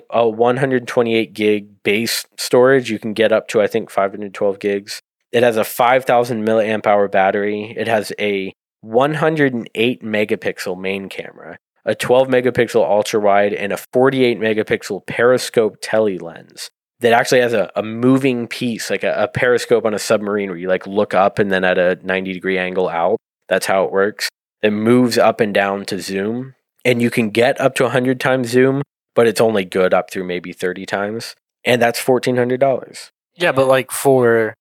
128 gig base storage. You can get up to, I think, 512 gigs. It has a 5,000 milliamp hour battery. It has a 108 megapixel main camera, a 12 megapixel ultra wide, and a 48 megapixel periscope tele lens that actually has a moving piece, like a periscope on a submarine where you like look up and then at a 90-degree angle out. That's how it works. It moves up and down to zoom. And you can get up to 100 times zoom, but it's only good up through maybe 30 times. And that's $1,400. Yeah, but like for,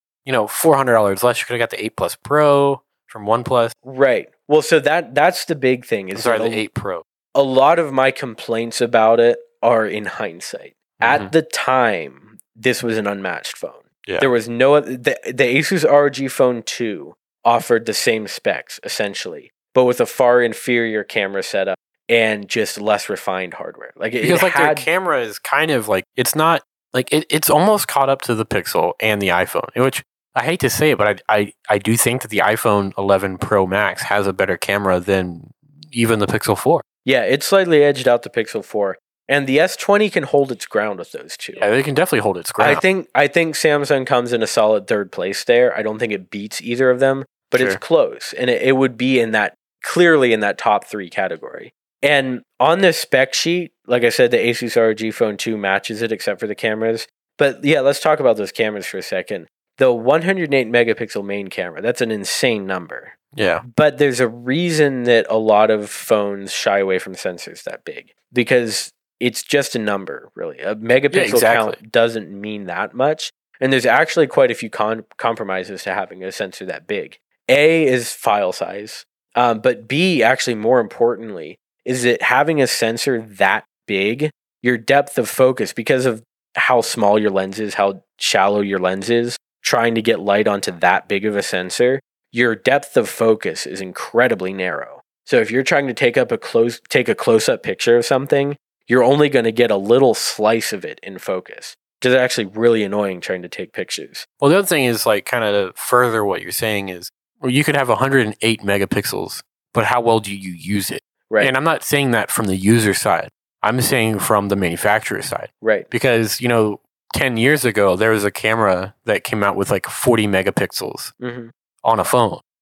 $400 less, you could have got the 8 Plus Pro from OnePlus. Right. Well, so that's the big thing. The 8 Pro. A lot of my complaints about it are in hindsight. Mm-hmm. At the time, this was an unmatched phone. Yeah. There was the Asus ROG Phone 2 offered the same specs, essentially, but with a far inferior camera setup and just less refined hardware. Their camera is kind of like, it's not like it's almost caught up to the Pixel and the iPhone, which I hate to say it, but I do think that the iPhone 11 Pro Max has a better camera than even the Pixel 4. Yeah, it's slightly edged out the Pixel 4. And the S20 can hold its ground with those two. Yeah, they can definitely hold its ground. I think Samsung comes in a solid third place there. I don't think it beats either of them, but It's close. And it would be clearly in that top 3 category. And on this spec sheet, like I said, the Asus ROG Phone 2 matches it except for the cameras. But yeah, let's talk about those cameras for a second. The 108 megapixel main camera, that's an insane number. Yeah. But there's a reason that a lot of phones shy away from sensors that big. Because it's just a number, really. A megapixel count doesn't mean that much. And there's actually quite a few compromises to having a sensor that big. A is file size. But B, actually more importantly, is that having a sensor that big, your depth of focus, because of how small your lens is, how shallow your lens is, trying to get light onto that big of a sensor, your depth of focus is incredibly narrow. So if you're trying to take a close-up picture of something, you're only going to get a little slice of it in focus, which is actually really annoying trying to take pictures. Well, the other thing is, like, kind of to further what you're saying is, well, you could have 108 megapixels, but how well do you use it? Right. And I'm not saying that from the user side. I'm saying from the manufacturer side. Right. Because, 10 years ago, there was a camera that came out with like 40 megapixels on a phone.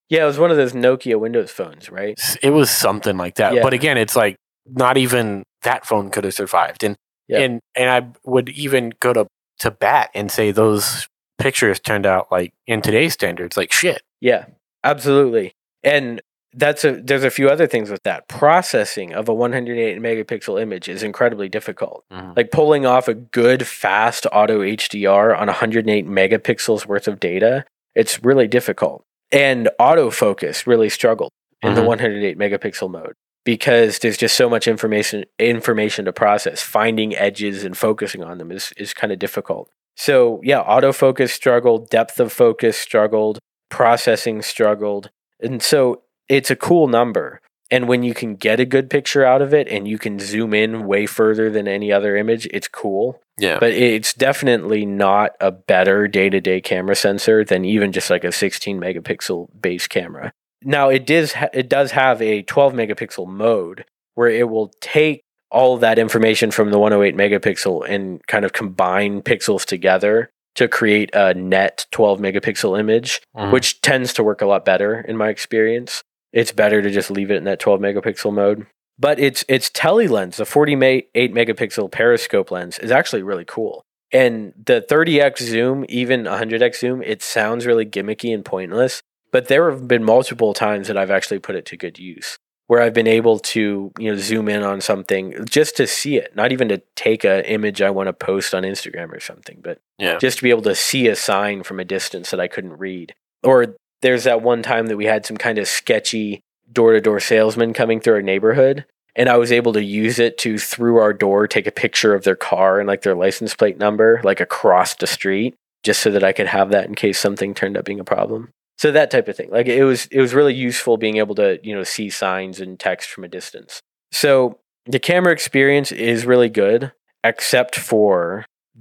Yeah, it was one of those Nokia Windows phones, right? It was something like that. Yeah. But again, it's like not even that phone could have survived. And Yep. and I would even go to bat and say those pictures turned out like in today's standards like shit. Yeah, absolutely. And there's a few other things with that. Processing of a 108 megapixel image is incredibly difficult. Like pulling off a good fast auto HDR on 108 megapixels worth of data, it's really difficult. And autofocus really struggled in the 108 megapixel mode because there's just so much information to process. Finding edges and focusing on them is kind of difficult. So yeah, autofocus struggled, depth of focus struggled, processing struggled. And so it's a cool number. And when you can get a good picture out of it and you can zoom in way further than any other image, it's cool. Yeah. But it's definitely not a better day-to-day camera sensor than even just like a 16 megapixel base camera. Now it does have a 12 megapixel mode where it will take all of that information from the 108 megapixel and kind of combine pixels together to create a net 12 megapixel image, which tends to work a lot better in my experience. It's better to just leave it in that 12 megapixel mode. But its telelens, the 48 megapixel periscope lens, is actually really cool. And the 30x zoom, even 100x zoom, it sounds really gimmicky and pointless. But there have been multiple times that I've actually put it to good use, where I've been able to zoom in on something just to see it, not even to take an image I want to post on Instagram or something, but just to be able to see a sign from a distance that I couldn't read. Or there's that one time that we had some kind of sketchy door-to-door salesman coming through our neighborhood, and I was able to use it to, through our door, take a picture of their car and like their license plate number, like across the street, just so that I could have that in case something turned up being a problem. So that type of thing. Like it was really useful being able to, see signs and text from a distance. So the camera experience is really good, except for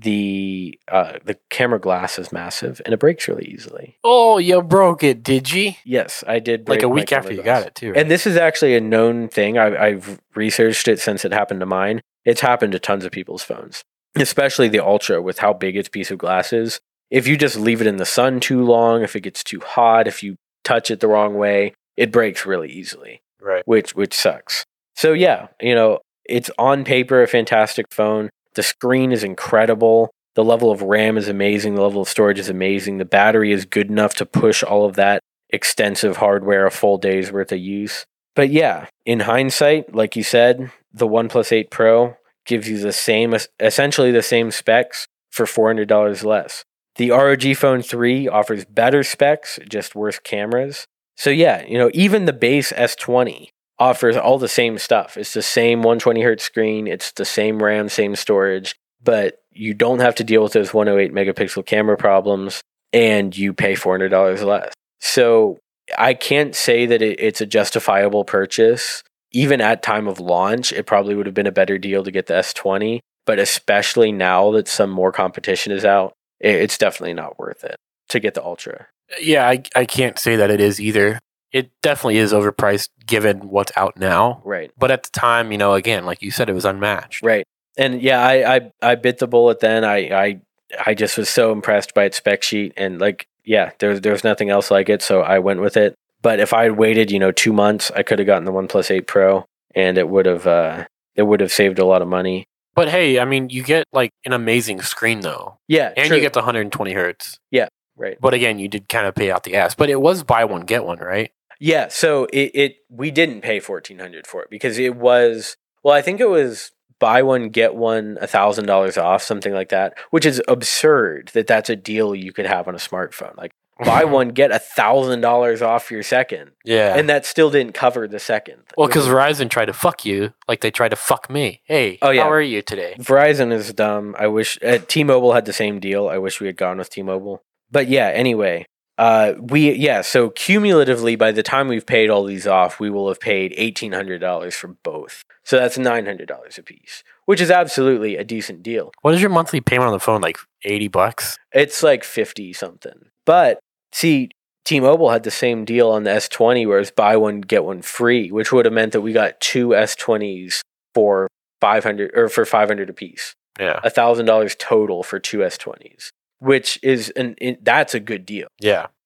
the camera glass is massive and it breaks really easily. Oh, you broke it, did you? Yes, I did break like a my week camera after you glass. got it too, right? And this is actually a known thing. I've researched it since it happened to mine. It's happened to tons of people's phones, especially the Ultra with how big its piece of glass is. If you just leave it in the sun too long, if it gets too hot, if you touch it the wrong way, it breaks really easily. Right. Which sucks. So yeah, it's on paper a fantastic phone. The screen is incredible. The level of RAM is amazing. The level of storage is amazing. The battery is good enough to push all of that extensive hardware a full day's worth of use. But yeah, in hindsight, like you said, the OnePlus 8 Pro gives you essentially the same specs for $400 less. The ROG Phone 3 offers better specs, just worse cameras. So yeah, even the base S20 offers all the same stuff. It's the same 120Hz screen, it's the same RAM, same storage, but you don't have to deal with those 108 megapixel camera problems, and you pay $400 less. So I can't say that it's a justifiable purchase. Even at time of launch, it probably would have been a better deal to get the S20, but especially now that some more competition is out, it's definitely not worth it to get the Ultra. Yeah, I can't say that it is either. It definitely is overpriced given what's out now. Right. But at the time, again, like you said, it was unmatched. Right. And yeah, I bit the bullet then. I just was so impressed by its spec sheet, and there was nothing else like it, so I went with it. But if I had waited, 2 months, I could have gotten the OnePlus 8 Pro, and it would have saved a lot of money. But hey, you get like an amazing screen though. Yeah, and true. you get the 120 hertz. Yeah, right. But again, you did kind of pay out the ass. But it was buy one get one, right? Yeah. So we didn't pay $1,400 for it because it was, well, I think it was buy one get one $1,000 off, something like that, which is absurd that that's a deal you could have on a smartphone. Like buy one get $1,000 off your second. Yeah, and that still didn't cover the second. Well, because Verizon tried to fuck you, like they tried to fuck me. Hey, how are you today? Verizon is dumb. I wish T-Mobile had the same deal. I wish we had gone with T-Mobile. But yeah, anyway, so cumulatively, by the time we've paid all these off, we will have paid $1,800 for both. So that's $900 a piece, which is absolutely a decent deal. What is your monthly payment on the phone? Like $80? It's like 50 something. But see, T-Mobile had the same deal on the S20, where it's buy one get one free, which would have meant that we got two S20s for $500 a piece. Yeah, $1,000 total for two S20s, which is that's a good deal. Yeah,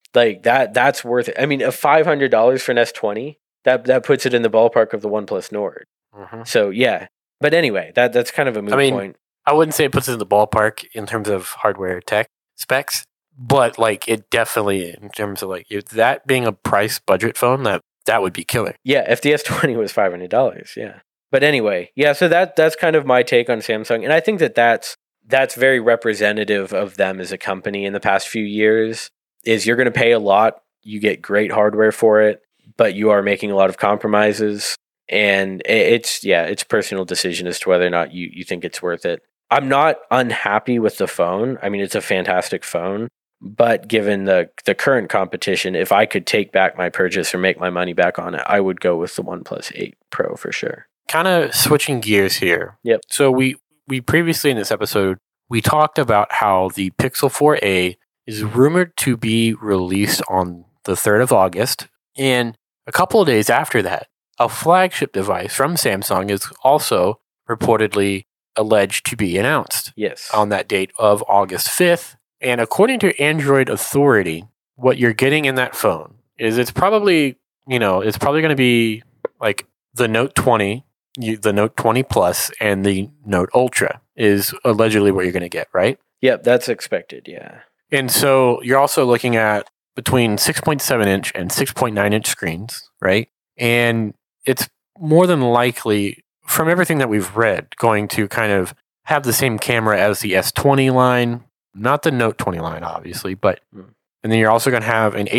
Like that's worth it. I mean, a $500 for an S20, that puts it in the ballpark of the OnePlus Nord. Mm-hmm. So yeah. But anyway, that's kind of a moot point. I wouldn't say it puts it in the ballpark in terms of hardware tech specs, but like it definitely, in terms of like that being a price budget phone, that would be killer. Yeah, if the S20 was $500, yeah. But anyway, yeah, so that's kind of my take on Samsung. And I think that's very representative of them as a company in the past few years, is you're going to pay a lot, you get great hardware for it, but you are making a lot of compromises. And it's personal decision as to whether or not you think it's worth it. I'm not unhappy with the phone. I mean, it's a fantastic phone, but given the current competition, if I could take back my purchase or make my money back on it, I would go with the OnePlus 8 Pro for sure. Kind of switching gears here. Yep. So we previously in this episode, we talked about how the Pixel 4a is rumored to be released on the 3rd of August. And a couple of days after that, a flagship device from Samsung is also reportedly alleged to be announced. Yes. On that date of August 5th. And according to Android Authority, what you're getting in that phone is it's probably going to be like the Note 20, the Note 20 Plus, and the Note Ultra is allegedly what you're going to get, right? Yep, that's expected, yeah. And so you're also looking at between 6.7 inch and 6.9 inch screens, right? And it's more than likely, from everything that we've read, going to kind of have the same camera as the S20 line, not the Note 20 line, obviously, but and then you're also going to have an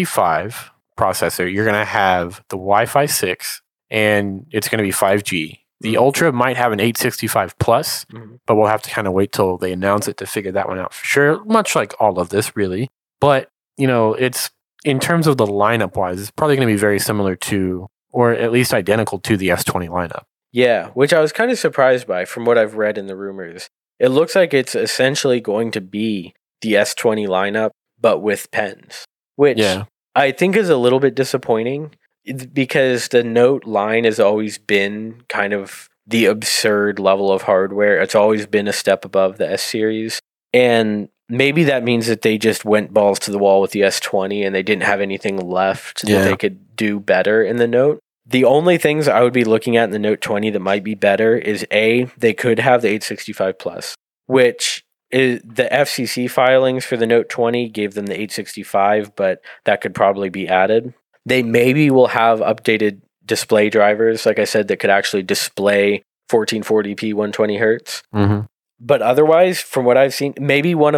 865 processor. You're going to have the Wi-Fi 6, and it's going to be 5G. The Ultra might have an 865 Plus, but we'll have to kind of wait till they announce it to figure that one out for sure, much like all of this, really. But, it's, in terms of the lineup-wise, it's probably going to be very similar to, or at least identical to, the S20 lineup. Yeah, which I was kind of surprised by from what I've read in the rumors. It looks like it's essentially going to be the S20 lineup, but with pens, which I think is a little bit disappointing because the Note line has always been kind of the absurd level of hardware. It's always been a step above the S series. And maybe that means that they just went balls to the wall with the S20 and they didn't have anything left that they could do better in the Note. The only things I would be looking at in the Note 20 that might be better is they could have the 865 Plus, which is the FCC filings for the Note 20 gave them the 865, but that could probably be added. They maybe will have updated display drivers, like I said, that could actually display 1440p 120 hertz. Mm-hmm. But otherwise, from what I've seen, maybe one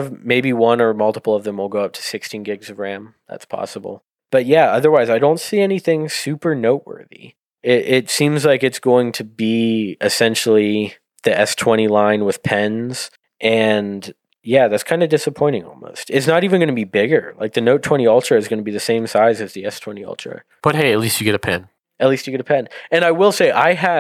or multiple of them will go up to 16 gigs of RAM. That's possible. But yeah, otherwise, I don't see anything super noteworthy. It seems like it's going to be essentially the S20 line with pens. And yeah, that's kind of disappointing almost. It's not even going to be bigger. Like the Note 20 Ultra is going to be the same size as the S20 Ultra. But hey, at least you get a pen. At least you get a pen. And I will say,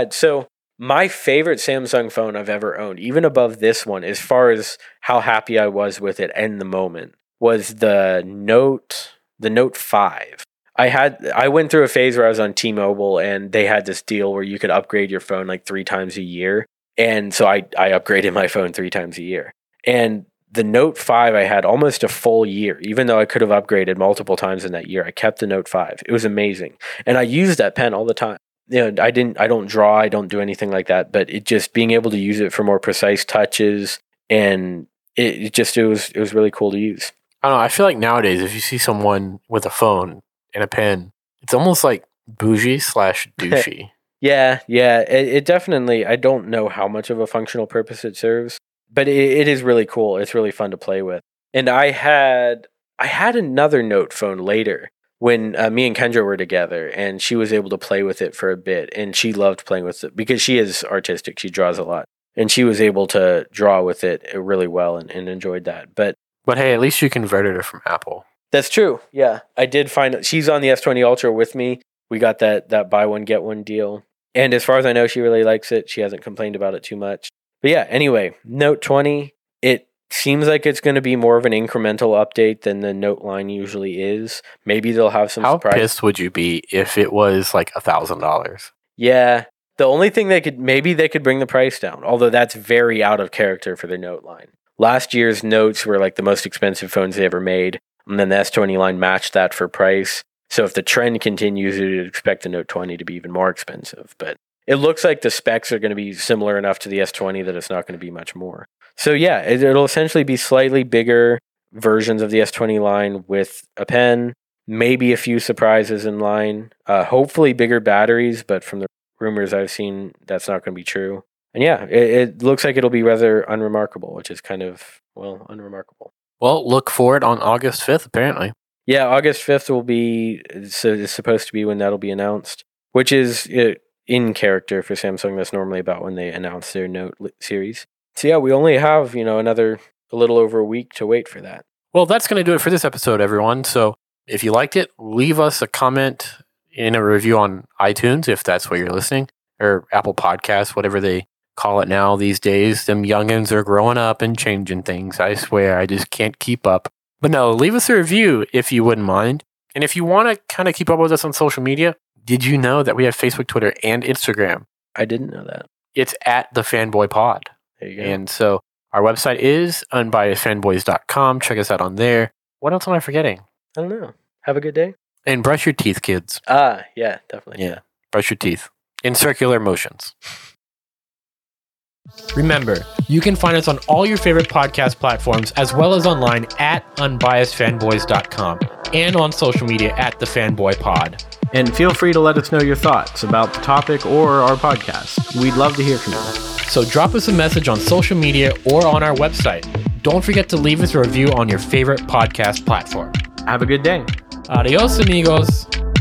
my favorite Samsung phone I've ever owned, even above this one, as far as how happy I was with it in the moment, was the Note 5. I went through a phase where I was on T-Mobile and they had this deal where you could upgrade your phone like 3 times a year. And so I upgraded my phone 3 times a year. And the Note 5 I had almost a full year, even though I could have upgraded multiple times in that year. I kept the Note 5. It was amazing. And I used that pen all the time. I don't draw, I don't do anything like that, but it just being able to use it for more precise touches, and it was really cool to use. I don't know. I feel like nowadays, if you see someone with a phone and a pen, it's almost like bougie/douchey. Yeah. It definitely, I don't know how much of a functional purpose it serves, but it is really cool. It's really fun to play with. And I had another Note phone later when me and Kendra were together, and she was able to play with it for a bit, and she loved playing with it because she is artistic. She draws a lot, and she was able to draw with it really well and enjoyed that. But hey, at least you converted her from Apple. That's true. Yeah, I did find she's on the S20 Ultra with me. We got that buy one get one deal, and as far as I know, she really likes it. She hasn't complained about it too much. But yeah, anyway, Note 20. It seems like it's going to be more of an incremental update than the Note line usually is. Maybe they'll have some surprise. How pissed would you be if it was like $1,000? Yeah. The only thing they could bring the price down, although that's very out of character for the Note line. Last year's Notes were like the most expensive phones they ever made. And then the S20 line matched that for price. So if the trend continues, you'd expect the Note 20 to be even more expensive. But it looks like the specs are going to be similar enough to the S20 that it's not going to be much more. So yeah, it'll essentially be slightly bigger versions of the S20 line with a pen, maybe a few surprises in line, hopefully bigger batteries, but from the rumors I've seen, that's not going to be true. And yeah, it looks like it'll be rather unremarkable, which is kind of, well, unremarkable. Well, look for it on August 5th, apparently. Yeah, August 5th will be, so it's supposed to be when that'll be announced, which is in character for Samsung. That's normally about when they announce their Note series. So yeah, we only have, a little over a week to wait for that. Well, that's going to do it for this episode, everyone. So if you liked it, leave us a comment in a review on iTunes, if that's where you're listening, or Apple Podcasts, whatever they call it now these days. Them youngins are growing up and changing things. I swear, I just can't keep up. But no, leave us a review if you wouldn't mind. And if you want to kind of keep up with us on social media, did you know that we have Facebook, Twitter, and Instagram? I didn't know that. It's at the Fanboy Pod. There you go. And so our website is unbiasedfanboys.com. Check us out on there. What else am I forgetting? I don't know. Have a good day. And brush your teeth, kids. Yeah, definitely. Yeah, brush your teeth in circular motions. Remember, you can find us on all your favorite podcast platforms, as well as online at unbiasedfanboys.com and on social media at the Fanboy Pod. And feel free to let us know your thoughts about the topic or our podcast. We'd love to hear from you. So drop us a message on social media or on our website. Don't forget to leave us a review on your favorite podcast platform. Have a good day. Adios, amigos.